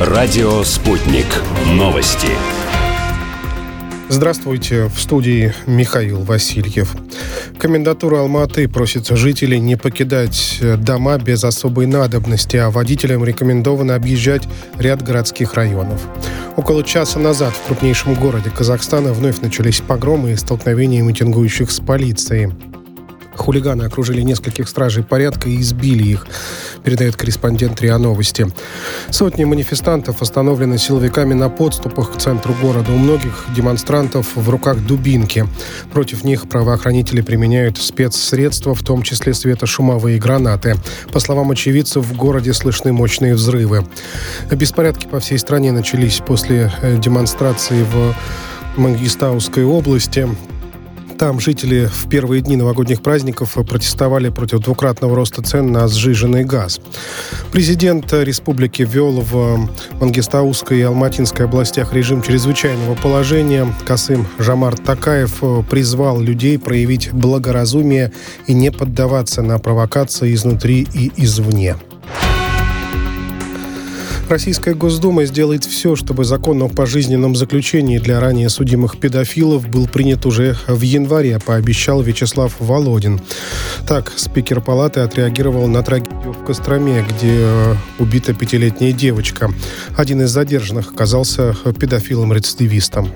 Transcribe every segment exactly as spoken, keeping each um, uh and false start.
Радио «Спутник». Новости. Здравствуйте, в студии Михаил Васильев. Комендатура Алматы просит жителей не покидать дома без особой надобности, а водителям рекомендовано объезжать ряд городских районов. Около часа назад в крупнейшем городе Казахстана вновь начались погромы и столкновения митингующих с полицией. Хулиганы окружили нескольких стражей порядка и избили их, передает корреспондент РИА Новости. Сотни манифестантов остановлены силовиками на подступах к центру города. У многих демонстрантов в руках дубинки. Против них правоохранители применяют спецсредства, в том числе светошумовые гранаты. По словам очевидцев, в городе слышны мощные взрывы. Беспорядки по всей стране начались после демонстрации в Мангистауской области. Там жители в первые дни новогодних праздников протестовали против двукратного роста цен на сжиженный газ. Президент республики ввел в Мангистауской и Алматинской областях режим чрезвычайного положения. Касым-Жомарт Токаев призвал людей проявить благоразумие и не поддаваться на провокации изнутри и извне. Российская Госдума сделает все, чтобы закон о пожизненном заключении для ранее судимых педофилов был принят уже в январе, пообещал Вячеслав Володин. Так, спикер палаты отреагировал на трагедию в Костроме, где убита пятилетняя девочка. Один из задержанных оказался педофилом-рецидивистом.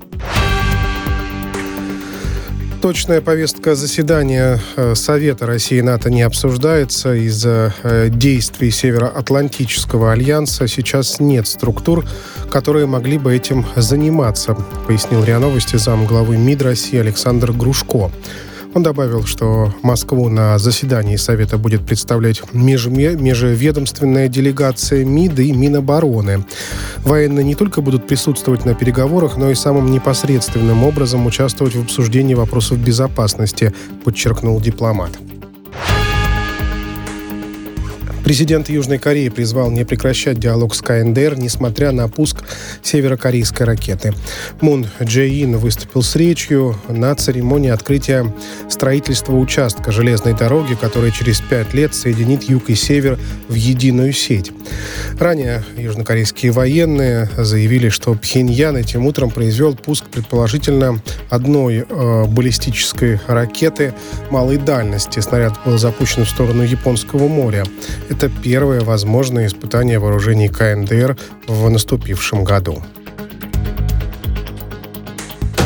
Точная повестка заседания Совета России и НАТО не обсуждается. Из-за действий Североатлантического альянса сейчас нет структур, которые могли бы этим заниматься, пояснил РИА Новости замглавы МИД России Александр Грушко. Он добавил, что Москву на заседании Совета будет представлять межведомственная делегация МИД и Минобороны. Военные не только будут присутствовать на переговорах, но и самым непосредственным образом участвовать в обсуждении вопросов безопасности, подчеркнул дипломат. Президент Южной Кореи призвал не прекращать диалог с КНДР, несмотря на пуск северокорейской ракеты. Мун Чжэ Ин выступил с речью на церемонии открытия строительства участка железной дороги, который через пять лет соединит юг и север в единую сеть. Ранее южнокорейские военные заявили, что Пхеньян этим утром произвел пуск предположительно одной э, баллистической ракеты малой дальности. Снаряд был запущен в сторону Японского моря. Это первое возможное испытание вооружений КНДР в наступившем году.